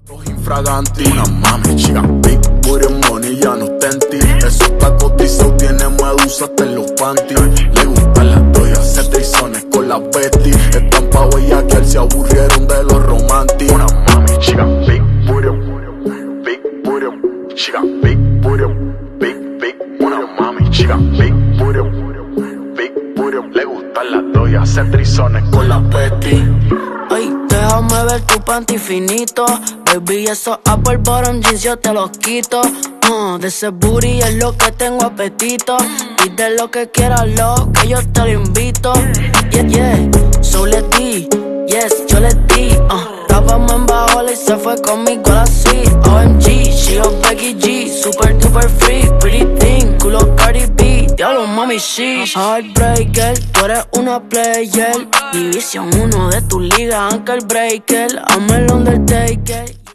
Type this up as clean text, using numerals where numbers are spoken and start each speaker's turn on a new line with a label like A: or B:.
A: Infraganti, una mami chica, big booty money, ya no está en ti. Eso está cotizado, tiene medusa hasta en los panties. Le gustan las doyas, hace trizones con las Betty. Están pa' bellaquear, se aburrieron de los románticos. Una mami chica, big booty, chica, big booty, big, una mami chica, big booty, le gustan las doyas, hace trizones con las Betty.
B: Ay, déjame ver tu panty finito. Baby, esos Apple Bottom jeans yo te los quito. De ese booty es lo que tengo apetito. Y de lo que quieras, lo que yo te lo invito. Yeah, so let's di, yes, yo le di. Estábamos en Bajola y se fue conmigo a la suite. OMG, she a Becky G, super duper free. Pretty thing, culo Cardi B. Diablo mami, sheesh. Heartbreaker, tú eres una player. División 1 de tu liga, Ankle Breaker. I'm el Undertaker.